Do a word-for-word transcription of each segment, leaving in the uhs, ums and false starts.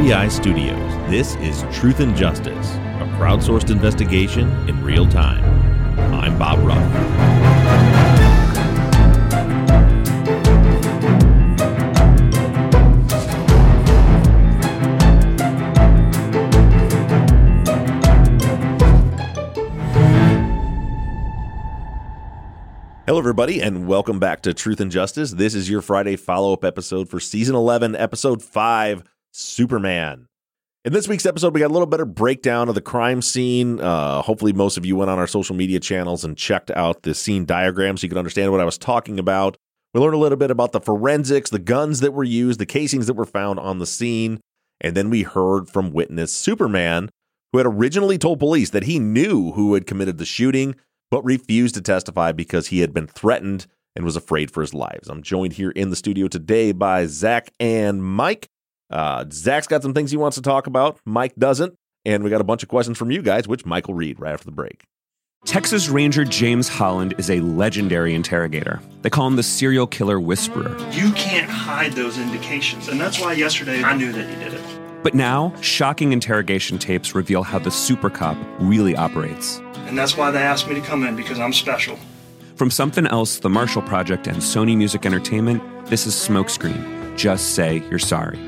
three i Studios, this is Truth and Justice, a crowdsourced investigation in real time. I'm Bob Ruff. Hello, everybody, and welcome back to Truth and Justice. This is your Friday follow-up episode for Season eleven, Episode five, Superman. In this week's episode, we got a little better breakdown of the crime scene. Uh, hopefully, most of you went on our social media channels and checked out the scene diagram so you could understand what I was talking about. We learned a little bit about the forensics, the guns that were used, the casings that were found on the scene, and then we heard from witness Superman, who had originally told police that he knew who had committed the shooting, but refused to testify because he had been threatened and was afraid for his lives. I'm joined here in the studio today by Zach and Mike. Uh, Zach's got some things he wants to talk about. Mike doesn't. And we got a bunch of questions from you guys, which Mike will read right after the break. Texas Ranger James Holland is a legendary interrogator. They call him the serial killer whisperer. You can't hide those indications. And that's why yesterday I knew that he did it. But now, shocking interrogation tapes reveal how the super cop really operates. And that's why they asked me to come in, because I'm special. From Something Else, The Marshall Project, and Sony Music Entertainment, this is Smokescreen. Just say you're sorry.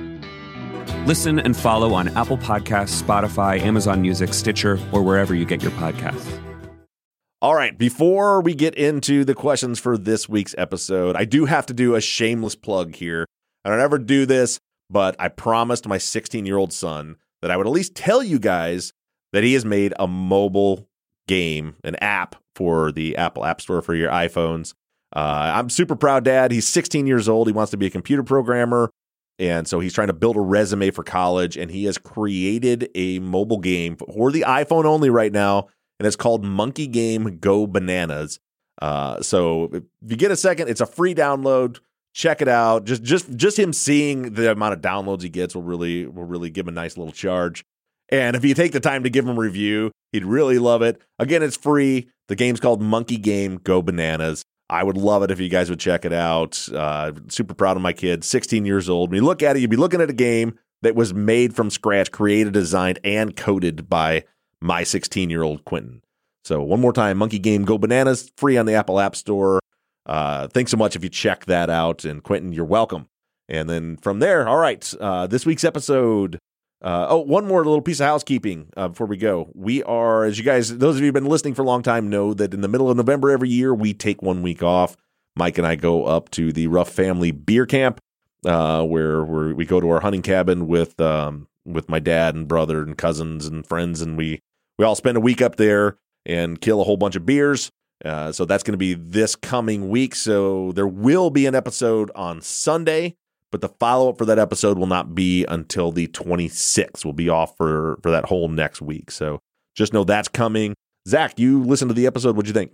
Listen and follow on Apple Podcasts, Spotify, Amazon Music, Stitcher, or wherever you get your podcasts. All right, before we get into the questions for this week's episode, I do have to do a shameless plug here. I don't ever do this, but I promised my sixteen-year-old son that I would at least tell you guys that he has made a mobile game, an app for the Apple App Store for your iPhones. Uh, I'm super proud dad. He's sixteen years old. He wants to be a computer programmer. And so he's trying to build a resume for college. And he has created a mobile game for the iPhone only right now. And it's called Monkey Game Go Bananas. Uh, so if you get a second, it's a free download. Check it out. Just just just him seeing the amount of downloads he gets will really will really give him a nice little charge. And if you take the time to give him a review, he'd really love it. Again, it's free. The game's called Monkey Game Go Bananas. I would love it if you guys would check it out. Uh, super proud of my kid, sixteen years old. When you look at it, you'd be looking at a game that was made from scratch, created, designed, and coded by my sixteen-year-old Quentin. So one more time, Monkey Game Go Bananas, free on the Apple App Store. Uh, thanks so much if you check that out. And Quentin, you're welcome. And then from there, all right, uh, this week's episode. Uh, oh, one more little piece of housekeeping uh, before we go. We are, as you guys, those of you who've been listening for a long time know that in the middle of November every year, we take one week off. Mike and I go up to the Ruff Family Beer Camp, uh, where we're, we go to our hunting cabin with um, with my dad and brother and cousins and friends, and we, we all spend a week up there and kill a whole bunch of beers. Uh, so that's going to be this coming week. So there will be an episode on Sunday. But the follow-up for that episode will not be until the twenty-sixth. We'll be off for, for that whole next week. So just know that's coming. Zach, you listened to the episode. What'd you think?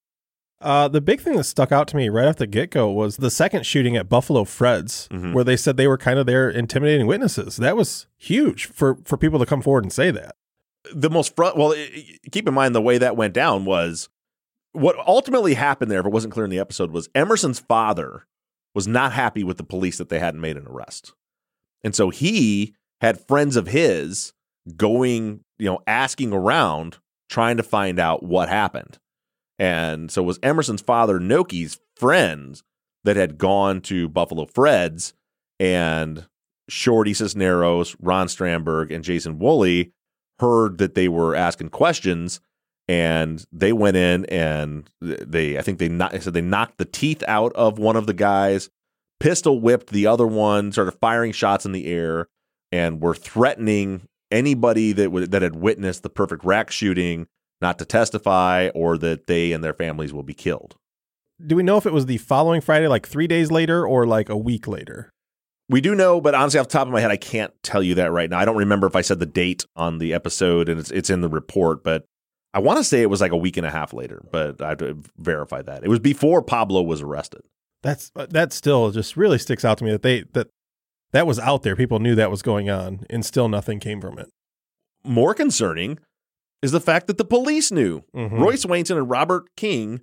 Uh, the big thing that stuck out to me right off the get-go was the second shooting at Buffalo Fred's, mm-hmm. where they said they were kind of there intimidating witnesses. That was huge for, for people to come forward and say that. The most front, well, it, keep in mind the way that went down was what ultimately happened there, if it wasn't clear in the episode, was Emerson's father was not happy with the police that they hadn't made an arrest. And so he had friends of his going, you know, asking around, trying to find out what happened. And so it was Emerson's father, Noki's friends that had gone to Buffalo Fred's, and Shorty Cisneros, Ron Stramberg, and Jason Woolley heard that they were asking questions, and they went in and they, I think they, not, said they knocked the teeth out of one of the guys, pistol whipped the other one, started firing shots in the air, and were threatening anybody that w- that had witnessed the Perfect Rack shooting not to testify, or that they and their families will be killed. Do we know if it was the following Friday, like three days later, or like a week later? We do know, but honestly, off the top of my head, I can't tell you that right now. I don't remember if I said the date on the episode, and it's it's in the report, but I want to say it was like a week and a half later, but I have to verify that. It was before Pablo was arrested. That's that still just really sticks out to me that they that that was out there. People knew that was going on, and still nothing came from it. More concerning is the fact that the police knew. Mm-hmm. Roy Swainson and Robert King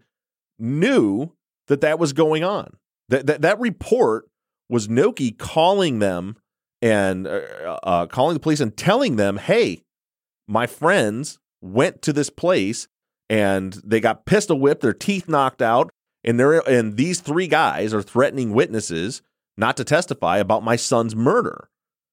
knew that that was going on. That that, that report was Noki calling them and uh, uh, calling the police and telling them, hey, my friends went to this place and they got pistol whipped, their teeth knocked out, and they're and these three guys are threatening witnesses not to testify about my son's murder.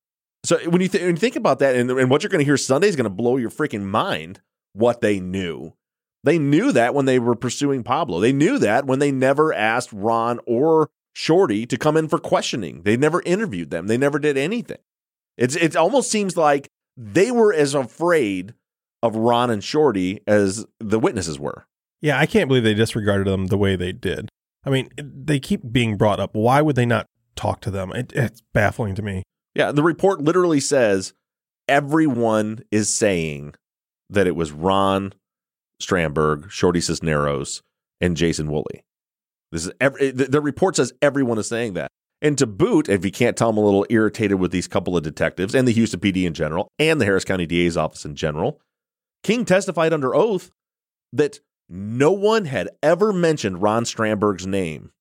So when you, th- when you think about that, and, and what you're going to hear Sunday is going to blow your freaking mind, what they knew. They knew that when they were pursuing Pablo. They knew that when they never asked Ron or Shorty to come in for questioning. They never interviewed them. They never did anything. It's It almost seems like they were as afraid of Ron and Shorty as the witnesses were. Yeah, I can't believe they disregarded them the way they did. I mean, they keep being brought up. Why would they not talk to them? It, it's baffling to me. Yeah, the report literally says everyone is saying that it was Ron Strandberg, Shorty Cisneros, and Jason Woolley. This is every, the, the report says everyone is saying that. And to boot, if you can't tell, I'm a little irritated with these couple of detectives and the Houston P D in general and the Harris County D A's office in general. King testified under oath that no one had ever mentioned Ron Strandberg's name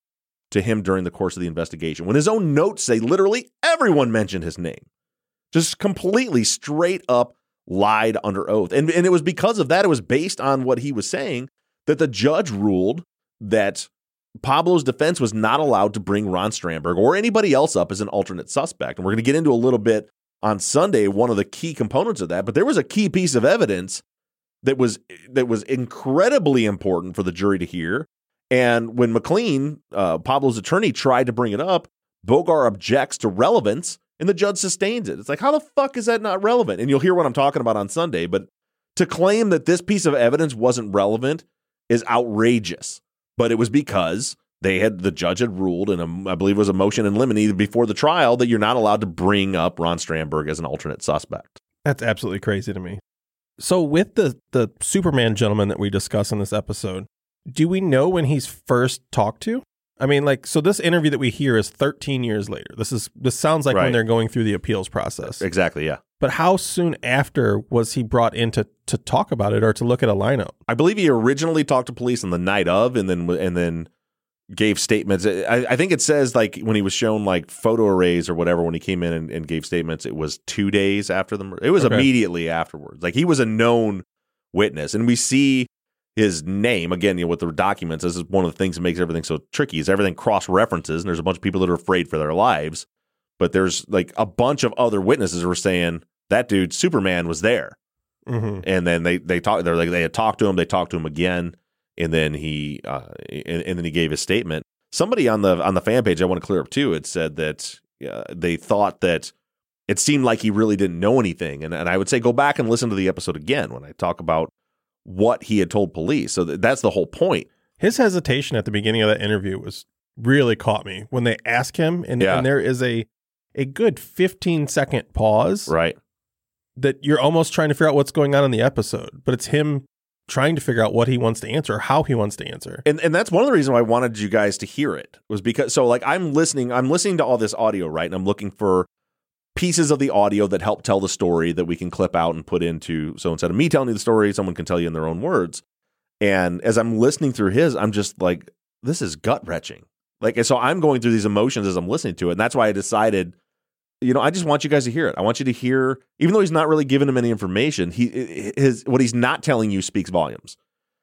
to him during the course of the investigation, when his own notes say literally everyone mentioned his name. Just completely straight up lied under oath. And, and it was because of that, it was based on what he was saying, that the judge ruled that Pablo's defense was not allowed to bring Ron Strandberg or anybody else up as an alternate suspect. And we're going to get into a little bit on Sunday, one of the key components of that, but there was a key piece of evidence that was that was incredibly important for the jury to hear. And when McLean, uh, Pablo's attorney, tried to bring it up, Bogar objects to relevance, and the judge sustains it. It's like, how the fuck is that not relevant? And you'll hear what I'm talking about on Sunday, but to claim that this piece of evidence wasn't relevant is outrageous. But it was because they had the judge had ruled, and I believe it was a motion in limine before the trial, that you're not allowed to bring up Ron Strandberg as an alternate suspect. That's absolutely crazy to me. So with the, the Superman gentleman that we discuss in this episode, do we know when he's first talked to? I mean, like, so this interview that we hear is thirteen years later. This is this sounds like right. when they're going through the appeals process. Exactly, yeah. But how soon after was he brought in to, to talk about it or to look at a lineup? I believe he originally talked to police on the night of, and then and then gave statements. I, I think it says, like, when he was shown like photo arrays or whatever, when he came in and, and gave statements, it was two days after the murder. It was okay. Immediately afterwards. Like, he was a known witness, and we see his name again, you know, with the documents. This is one of the things that makes everything so tricky. Is everything cross references, and there's a bunch of people that are afraid for their lives, but there's like a bunch of other witnesses who are saying that dude Superman was there, mm-hmm. and then they they talked. They're like they had talked to him. They talked to him again, and then he uh, and, and then he gave his statement. Somebody on the on the fan page, I want to clear up too, had said that uh, they thought that it seemed like he really didn't know anything, and and I would say go back and listen to the episode again when I talk about what he had told police. So th- that's the whole point. His hesitation at the beginning of that interview was really caught me when they ask him, and, yeah. and there is a a good fifteen second pause, right? That you're almost trying to figure out what's going on in the episode, but it's him trying to figure out what he wants to answer, how he wants to answer. And and that's one of the reasons why I wanted you guys to hear it, was because, so like I'm listening, I'm listening to all this audio, right? And I'm looking for pieces of the audio that help tell the story that we can clip out and put into. So instead of me telling you the story, someone can tell you in their own words. And as I'm listening through his, I'm just like, this is gut wrenching. Like, and so I'm going through these emotions as I'm listening to it. And that's why I decided, you know, I just want you guys to hear it. I want you to hear, even though he's not really giving him any information, he his what he's not telling you speaks volumes.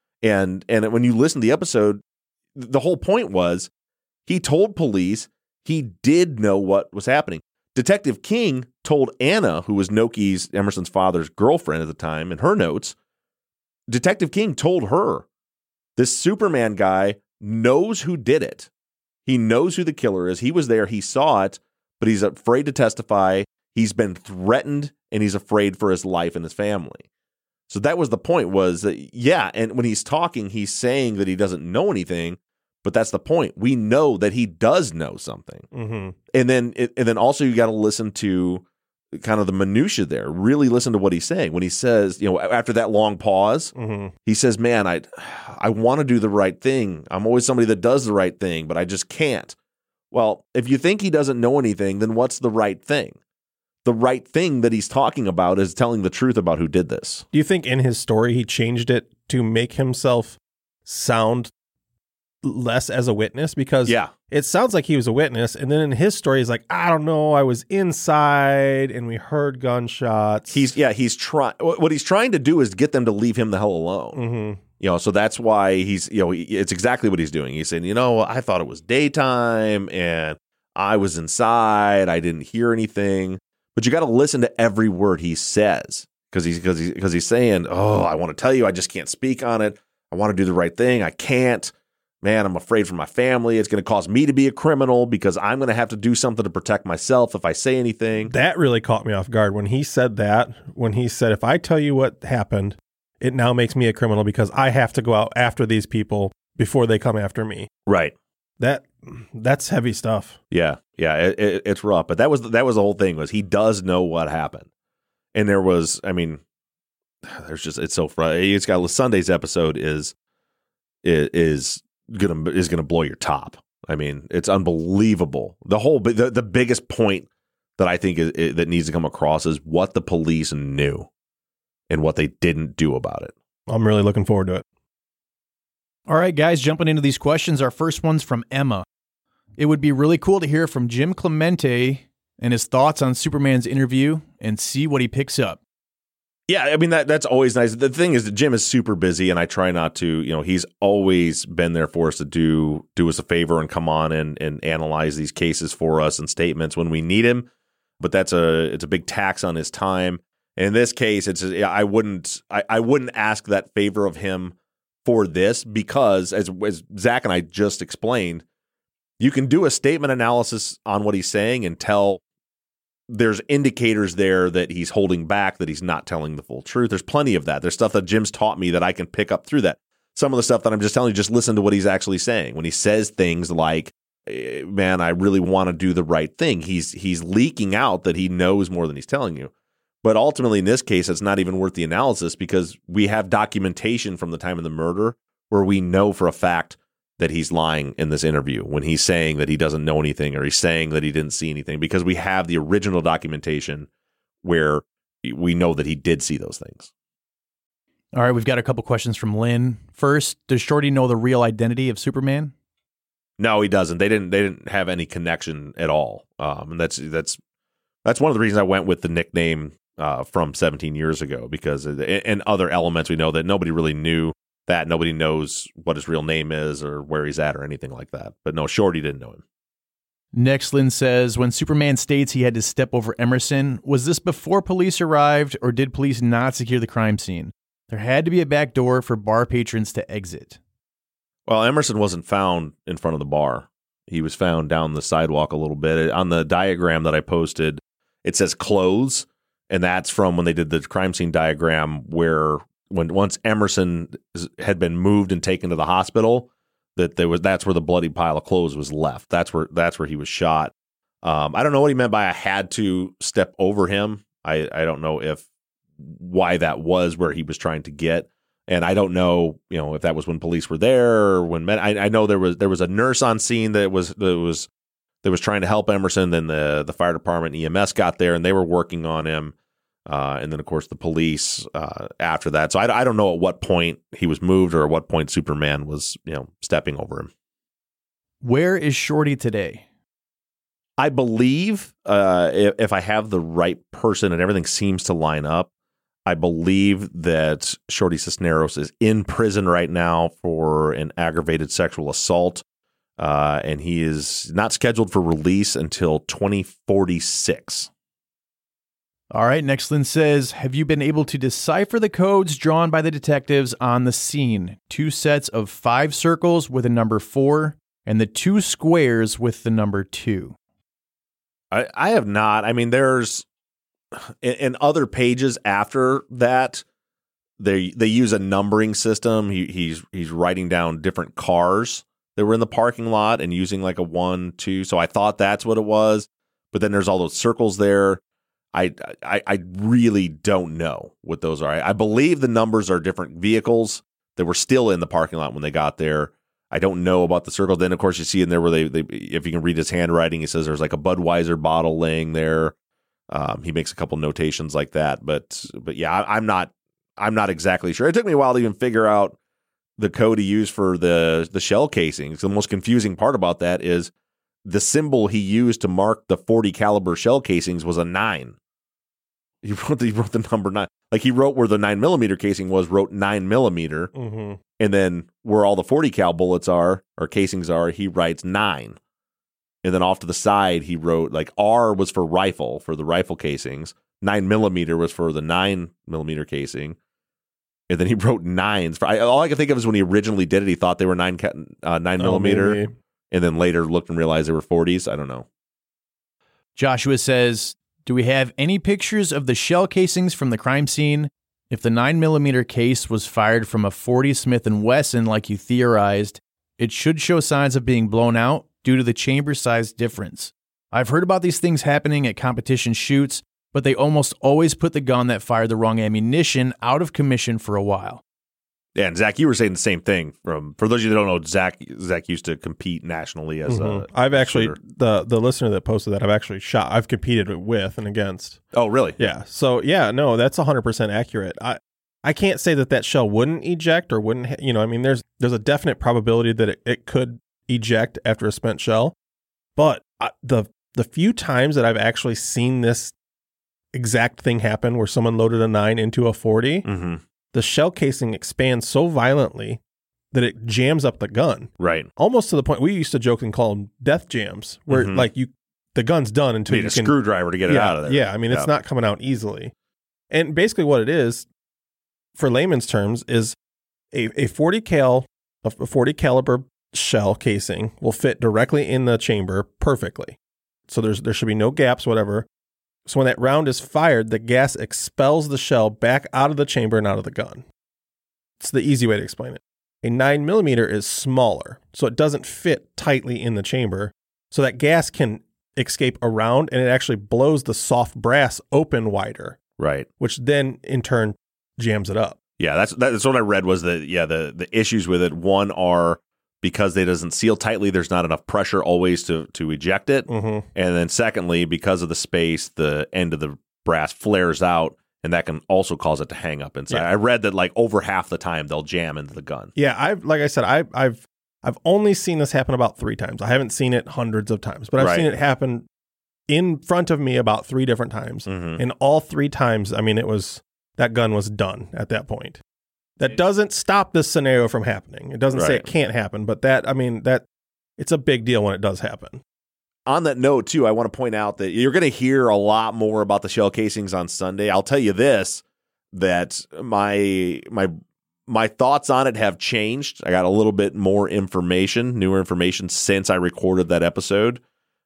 And and when you listen to the episode, the whole point was he told police he did know what was happening. Detective King told Anna, who was Noki's, Emerson's father's girlfriend at the time, in her notes, Detective King told her, this Superman guy knows who did it. He knows who the killer is. He was there. He saw it, but he's afraid to testify. He's been threatened, and he's afraid for his life and his family. So that was the point, was that, yeah, and when he's talking, he's saying that he doesn't know anything, but that's the point. We know that he does know something. Mm-hmm. And then it, and then also you got to listen to kind of the minutia there. Really listen to what he's saying. When he says, you know, after that long pause, mm-hmm. he says, man, I I want to do the right thing. I'm always somebody that does the right thing, but I just can't. Well, if you think he doesn't know anything, then what's the right thing? The right thing that he's talking about is telling the truth about who did this. Do you think in his story he changed it to make himself sound less as a witness? Because Yeah. it sounds like he was a witness. And then in his story, he's like, I don't know, I was inside and we heard gunshots. He's yeah, he's trying. What he's trying to do is get them to leave him the hell alone. Mm-hmm. You know, so that's why he's, you know, it's exactly what he's doing. He's saying, you know, I thought it was daytime and I was inside. I didn't hear anything. But you got to listen to every word he says because he's because he's because he's saying, oh, I want to tell you, I just can't speak on it. I want to do the right thing. I can't. Man, I'm afraid for my family. It's going to cause me to be a criminal because I'm going to have to do something to protect myself if I say anything. That really caught me off guard when he said that. When he said, if I tell you what happened, it now makes me a criminal because I have to go out after these people before they come after me. Right. That that's heavy stuff. Yeah, yeah, it, it, it's rough. But that was that was the whole thing. Was he does know what happened, and there was, I mean, there's just it's so frustrating. It's got Sunday's episode is is gonna is gonna blow your top. I mean, it's unbelievable. The whole the the biggest point that I think is, is, that needs to come across is what the police knew and what they didn't do about it. I'm really looking forward to it. All right, guys, jumping into these questions. Our first one's from Emma. It would be really cool to hear from Jim Clemente and his thoughts on Superman's interview and see what he picks up. Yeah, I mean, that that's always nice. The thing is that Jim is super busy, and I try not to, you know, he's always been there for us to do do us a favor and come on and, and analyze these cases for us and statements when we need him. But that's a it's a big tax on his time. And in this case, it's I wouldn't I, I wouldn't ask that favor of him for this because, as, as Zach and I just explained, you can do a statement analysis on what he's saying and tell there's indicators there that he's holding back, that he's not telling the full truth. There's plenty of that. There's stuff that Jim's taught me that I can pick up through that. Some of the stuff that I'm just telling you, just listen to what he's actually saying. When he says things like, man, I really want to do the right thing, he's he's leaking out that he knows more than he's telling you. But ultimately, in this case, it's not even worth the analysis because we have documentation from the time of the murder where we know for a fact that he's lying in this interview when he's saying that he doesn't know anything or he's saying that he didn't see anything, because we have the original documentation where we know that he did see those things. All right, we've got a couple questions from Lynn. First, does Shorty know the real identity of Superman? No, he doesn't. They didn't. They didn't have any connection at all. Um, and that's that's that's one of the reasons I went with the nickname uh, from seventeen years ago, because in other elements we know that nobody really knew that. Nobody knows what his real name is or where he's at or anything like that. But no, Shorty didn't know him. Next, Lynn says, when Superman states he had to step over Emerson, was this before police arrived or did police not secure the crime scene? There had to be a back door for bar patrons to exit. Well, Emerson wasn't found in front of the bar. He was found down the sidewalk a little bit. On the diagram that I posted, it says clothes, and that's from when they did the crime scene diagram where when once Emerson had been moved and taken to the hospital, that there was that's where the bloody pile of clothes was left. That's where that's where he was shot. Um, I don't know what he meant by I had to step over him. I, I don't know if why that was where he was trying to get. And I don't know, you know, if that was when police were there or when men. I, I know there was there was a nurse on scene that was that was that was trying to help Emerson. Then the the fire department and E M S got there and they were working on him. Uh, and then of course the police uh, after that. So I, I don't know at what point he was moved or at what point Superman was, you know, stepping over him. Where is Shorty today? I believe uh, if, if I have the right person and everything seems to line up, I believe that Shorty Cisneros is in prison right now for an aggravated sexual assault, uh, and he is not scheduled for release until twenty forty-six. All right, next Lynn says, have you been able to decipher the codes drawn by the detectives on the scene? Two sets of five circles with a number four and the two squares with the number two. I, I have not. I mean, there's in, in other pages after that, they they use a numbering system. He, he's he's writing down different cars that were in the parking lot and using like a one, two. So I thought that's what it was. But then there's all those circles there. I, I I really don't know what those are. I, I believe the numbers are different vehicles that were still in the parking lot when they got there. I don't know about the circle. Then, of course, you see in there where they, they if you can read his handwriting, he says there's like a Budweiser bottle laying there. Um, he makes a couple notations like that. But but yeah, I, I'm not I'm not exactly sure. It took me a while to even figure out the code he used for the the shell casings. The most confusing part about that is the symbol he used to mark the forty caliber shell casings was a nine. He wrote the, he wrote the number nine. Like he wrote where the nine millimeter casing was, wrote nine millimeter, Mm-hmm. and then where all the forty cal bullets are or casings are, he writes nine. And then off to the side, he wrote like R was for rifle for the rifle casings, nine millimeter was for the nine millimeter casing, and then he wrote nines. For I, all I can think of is when he originally did it, he thought they were nine ca- uh, nine Oh, millimeter, maybe. and then later looked and realized they were forties. I don't know. Joshua says, do we have any pictures of the shell casings from the crime scene? If the nine millimeter case was fired from a forty Smith and Wesson like you theorized, it should show signs of being blown out due to the chamber size difference. I've heard about these things happening at competition shoots, but they almost always put the gun that fired the wrong ammunition out of commission for a while. Yeah, and Zach, you were saying the same thing. From for those of you that don't know, Zach Zach used to compete nationally as Mhm. a. I've actually shooter. the the listener that posted that I've actually shot. I've competed with and against. Oh, really? Yeah. So yeah, no, that's one hundred percent accurate. I I can't say that that shell wouldn't eject or wouldn't. You know, I mean, there's there's a definite probability that it, it could eject after a spent shell, but I, the the few times that I've actually seen this exact thing happen, where someone loaded a nine into a forty, Mm-hmm. the shell casing expands so violently that it jams up the gun. Right. Almost to the point we used to joke and call them death jams, where Mhm. like you, the gun's done until Need you a can. screwdriver to get it yeah, out of there. Yeah, I mean it's Yeah. not coming out easily. And basically, what it is, for layman's terms, is a a forty cal, a forty caliber shell casing will fit directly in the chamber perfectly. So there's there should be no gaps, whatever. So when that round is fired, the gas expels the shell back out of the chamber and out of the gun. It's the easy way to explain it. A nine millimeter is smaller, so it doesn't fit tightly in the chamber. So that gas can escape around, and it actually blows the soft brass open wider, Right. which then in turn jams it up. Yeah, that's that's what I read was that yeah, the the issues with it, one are because it doesn't seal tightly, there's not enough pressure always to to eject it. Mm-hmm. And then secondly, because of the space, the end of the brass flares out, and that can also cause it to hang up inside. Yeah. I read that like over half the time they'll jam into the gun. Yeah, I've like I said, I, I've I've only seen this happen about three times. I haven't seen it hundreds of times, but I've Right. seen it happen in front of me about three different times. Mm-hmm. And all three times, I mean, it was that gun was done at that point. That doesn't stop this scenario from happening. It doesn't say Right. it can't happen, but that, I mean, that it's a big deal when it does happen. On that note, too, I want to point out that you're going to hear a lot more about the shell casings on Sunday. I'll tell you this, that my my my thoughts on it have changed. I got a little bit more information, newer information since I recorded that episode.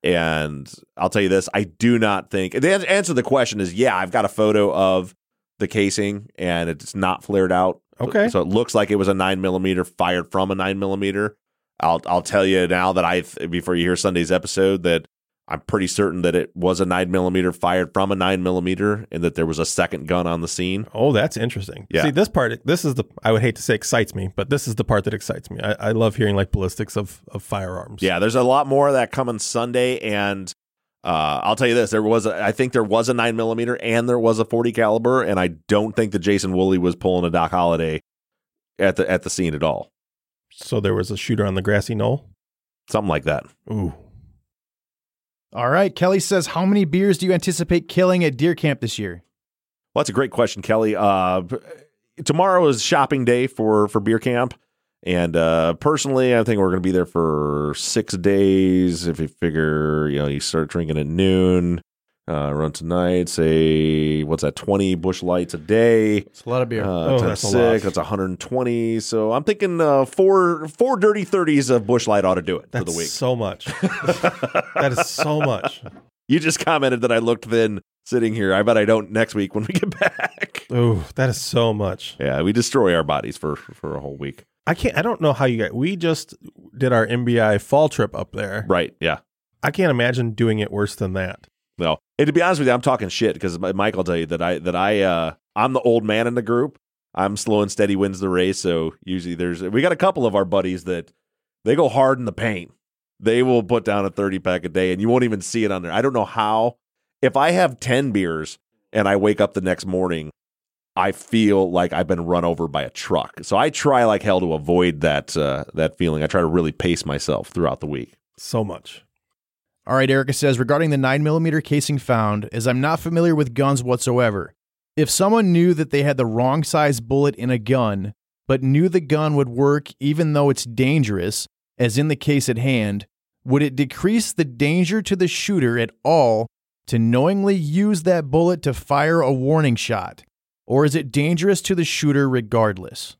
And I'll tell you this, I do not think the answer to the question is yeah, I've got a photo of the casing and it's not flared out. Okay. So it looks like it was a nine millimeter fired from a nine millimeter. I'll I'll tell you now that I before you hear Sunday's episode that I'm pretty certain that it was a nine millimeter fired from a nine millimeter and that there was a second gun on the scene. Oh, that's interesting. Yeah. See, this part, this is the, I would hate to say excites me, but this is the part that excites me. I, I love hearing like ballistics of, of firearms. Yeah, there's a lot more of that coming Sunday, and uh, I'll tell you this: there was, a, I think there was a nine millimeter and there was a forty caliber, and I don't think that Jason Woolley was pulling a Doc Holliday at the at the scene at all. So there was a shooter on the grassy knoll. Something like that. Ooh. All right. Kelly says, how many beers do you anticipate killing at deer camp this year? Well, that's a great question, Kelly. Uh, tomorrow is shopping day for, for beer camp. And uh, personally, I think we're going to be there for six days. If you figure, you know, you start drinking at noon, uh, run tonight, say, what's that, twenty Busch Lights a day. It's a lot of beer. Uh, Oh, times that's a six, lot. that's one hundred twenty. So I'm thinking uh, four four dirty thirties of Busch Light ought to do it That's for the week. so much. That is so much. You just commented that I looked thin sitting here. I bet I don't next week when we get back. Ooh, that is so much. Yeah, we destroy our bodies for for a whole week. I can't, I don't know how you guys, we just did our M B I fall trip up there. Right, yeah. I can't imagine doing it worse than that. No, and to be honest with you, I'm talking shit because Mike will tell you that I that I uh, I'm the old man in the group. I'm slow and steady wins the race. So usually there's we got a couple of our buddies that they go hard in the paint. They will put down a thirty pack a day, and you won't even see it on there. I don't know how. If I have ten beers and I wake up the next morning I feel like I've been run over by a truck. So I try like hell to avoid that uh, that feeling. I try to really pace myself throughout the week. So much. All right, Erica says, regarding the nine millimeter casing found, as I'm not familiar with guns whatsoever, if someone knew that they had the wrong size bullet in a gun, but knew the gun would work even though it's dangerous, as in the case at hand, would it decrease the danger to the shooter at all to knowingly use that bullet to fire a warning shot? Or is it dangerous to the shooter regardless?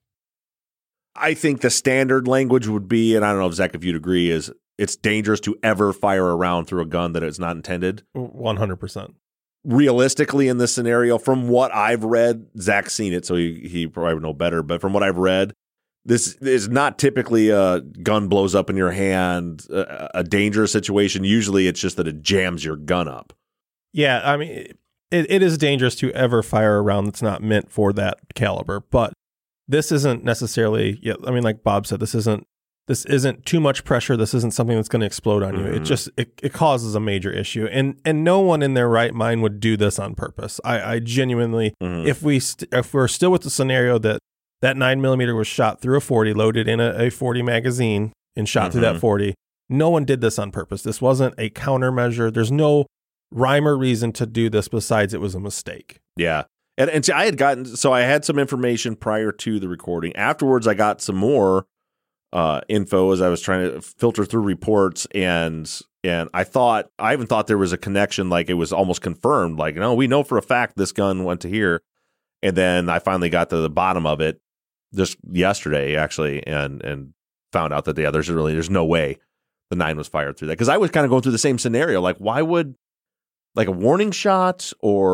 I think the standard language would be, and I don't know if Zach, if you'd agree, is it's dangerous to ever fire a round through a gun that is not intended. one hundred percent. Realistically, in this scenario, from what I've read, Zach's seen it, so he, he probably would know better. But from what I've read, this is not typically a gun blows up in your hand, a, a dangerous situation. Usually it's just that it jams your gun up. Yeah, I mean, it, it is dangerous to ever fire a round that's not meant for that caliber. But this isn't necessarily, yeah, I mean, like Bob said, this isn't this isn't too much pressure. This isn't something that's going to explode on mm-hmm. you. It just it, it causes a major issue, and and no one in their right mind would do this on purpose. I, I genuinely, mm-hmm. if we st- if we're still with the scenario that that nine millimeter was shot through a forty, loaded in a, a forty magazine, and shot mm-hmm. through that forty, no one did this on purpose. This wasn't a countermeasure. There's no rhyme or reason to do this besides it was a mistake. Yeah. And, and see, I had gotten, so I had some information prior to the recording. Afterwards, I got some more uh, info as I was trying to filter through reports. And and I thought, I even thought there was a connection, like it was almost confirmed. Like, no, we know for a fact this gun went to here. And then I finally got to the bottom of it just yesterday, actually, and and found out that, yeah, there's really, there's no way the nine was fired through that. Because I was kind of going through the same scenario. Like, why would, like a warning shot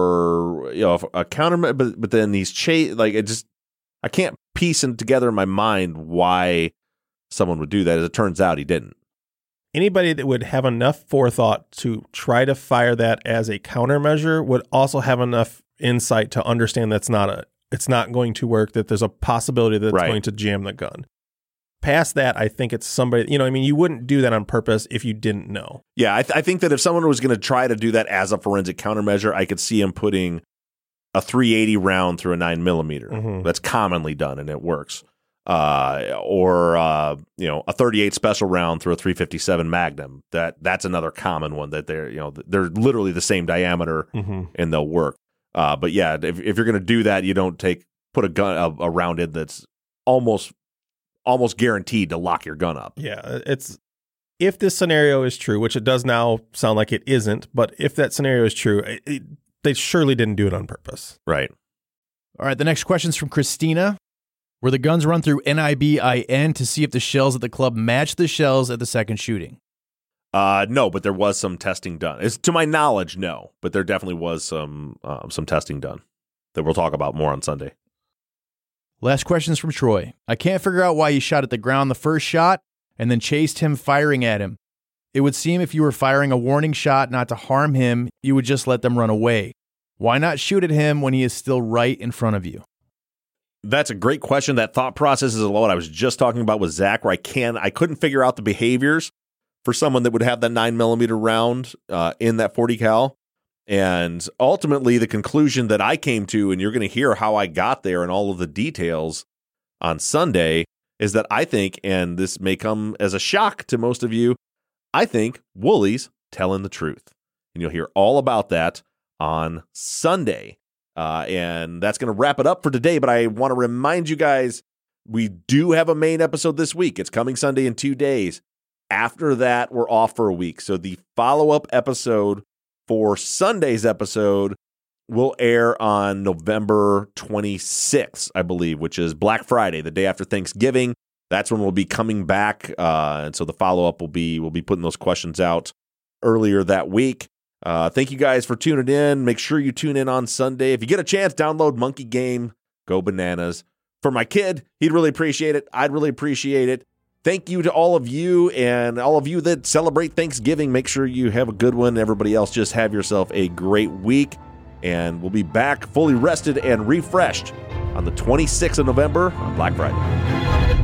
or, you know, a counter, but but then he's chase, like it just, I can't piece it together in my mind why someone would do that. As it turns out, he didn't. Anybody that would have enough forethought to try to fire that as a countermeasure would also have enough insight to understand that's not a, it's not going to work, that there's a possibility that it's right. going to jam the gun. Past that, I think it's somebody, you know, I mean, you wouldn't do that on purpose if you didn't know. Yeah, I, th- I think that if someone was going to try to do that as a forensic countermeasure, I could see him putting a three eighty round through a nine millimeter. Mm-hmm. That's commonly done, and it works. Uh, or, uh, you know, a thirty-eight special round through a three fifty-seven Magnum. That That's another common one that they're, you know, they're literally the same diameter, mm-hmm. and they'll work. Uh, but yeah, if, if you're going to do that, you don't take, put a gun, a, a round in that's almost almost guaranteed to lock your gun up. Yeah, it's, if this scenario is true, which it does now sound like it isn't, but if that scenario is true, it, it, they surely didn't do it on purpose. Right. All right, the next question's from Christina. Were the guns run through N I B I N to see if the shells at the club matched the shells at the second shooting? Uh, no, but there was some testing done. It's, to my knowledge, no, but there definitely was some um, some testing done that we'll talk about more on Sunday. Last question's from Troy. I can't figure out why you shot at the ground the first shot and then chased him firing at him. It would seem if you were firing a warning shot not to harm him, you would just let them run away. Why not shoot at him when he is still right in front of you? That's a great question. That thought process is what I was just talking about with Zach, where I can I couldn't figure out the behaviors for someone that would have that nine millimeter round uh, in that forty cal. And ultimately, the conclusion that I came to, and you're going to hear how I got there and all of the details on Sunday, is that I think, and this may come as a shock to most of you, I think Woolie's telling the truth. And you'll hear all about that on Sunday. Uh, and that's going to wrap it up for today. But I want to remind you guys, we do have a main episode this week. It's coming Sunday in two days. After that, we're off for a week. So the follow-up episode for Sunday's episode will air on November twenty-sixth, I believe, which is Black Friday, the day after Thanksgiving. That's when we'll be coming back. Uh, and so the follow-up will be, we'll be putting those questions out earlier that week. Uh, thank you guys for tuning in. Make sure you tune in on Sunday. If you get a chance, download Monkey Game. Go bananas. For my kid, he'd really appreciate it. I'd really appreciate it. Thank you to all of you and all of you that celebrate Thanksgiving. Make sure you have a good one. Everybody else, just have yourself a great week. And we'll be back fully rested and refreshed on the twenty-sixth of November on Black Friday.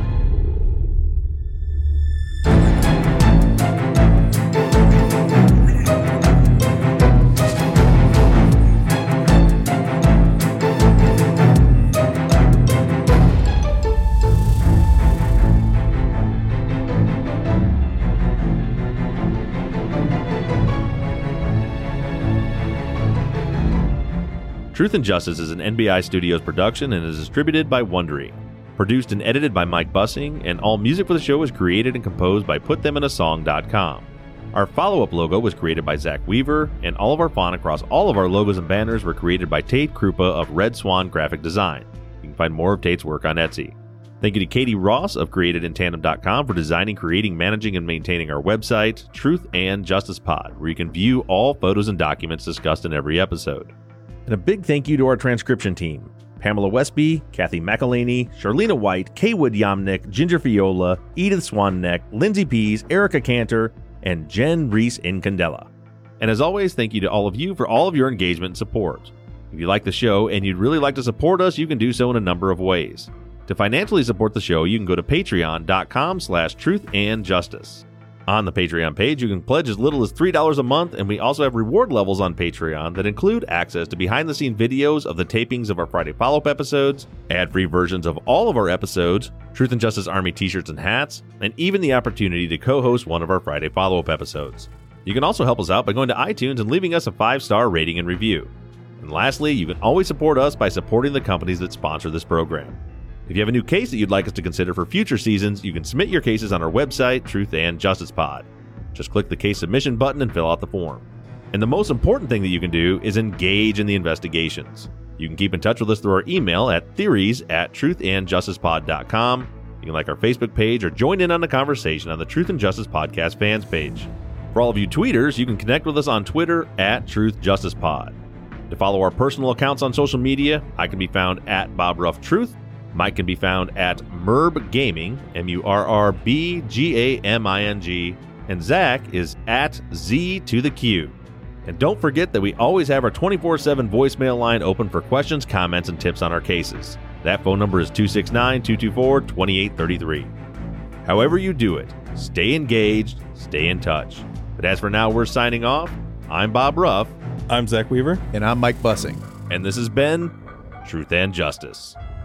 Truth and Justice is an N B I Studios production and is distributed by Wondery. Produced and edited by Mike Bussing, and all music for the show was created and composed by put them in a song dot com. Our follow-up logo was created by Zach Weaver, and all of our font across all of our logos and banners were created by Tate Krupa of Red Swan Graphic Design. You can find more of Tate's work on Etsy. Thank you to Katie Ross of created in tandem dot com for designing, creating, managing, and maintaining our website, Truth and Justice Pod, where you can view all photos and documents discussed in every episode. And a big thank you to our transcription team: Pamela Westby, Kathy McElhaney, Charlena White, Kaywood Yamnick, Ginger Fiola, Edith Swanneck, Lindsay Pease, Erica Cantor, and Jen Reese Incandela. And as always, thank you to all of you for all of your engagement and support. If you like the show and you'd really like to support us, you can do so in a number of ways. To financially support the show, you can go to patreon dot com slash truth and justice. On the Patreon page, you can pledge as little as three dollars a month, and we also have reward levels on Patreon that include access to behind-the-scenes videos of the tapings of our Friday follow-up episodes, ad-free versions of all of our episodes, Truth and Justice Army t-shirts and hats, and even the opportunity to co-host one of our Friday follow-up episodes. You can also help us out by going to iTunes and leaving us a five-star rating and review. And lastly, you can always support us by supporting the companies that sponsor this program. If you have a new case that you'd like us to consider for future seasons, you can submit your cases on our website, Truth and Justice Pod. Just click the case submission button and fill out the form. And the most important thing that you can do is engage in the investigations. You can keep in touch with us through our email at theories at truth and justice pod dot com. You can like our Facebook page or join in on the conversation on the Truth and Justice Podcast fans page. For all of you tweeters, you can connect with us on Twitter at Truth Justice Pod. To follow our personal accounts on social media, I can be found at Bob Ruff Truth. Mike can be found at Murb Gaming, M U R R B G A M I N G, and Zach is at Z to the Q. And don't forget that we always have our twenty-four seven voicemail line open for questions, comments, and tips on our cases. That phone number is two six nine, two two four, two eight three three. However you do it, stay engaged, stay in touch. But as for now, we're signing off. I'm Bob Ruff. I'm Zach Weaver. And I'm Mike Bussing. And this has been Truth and Justice.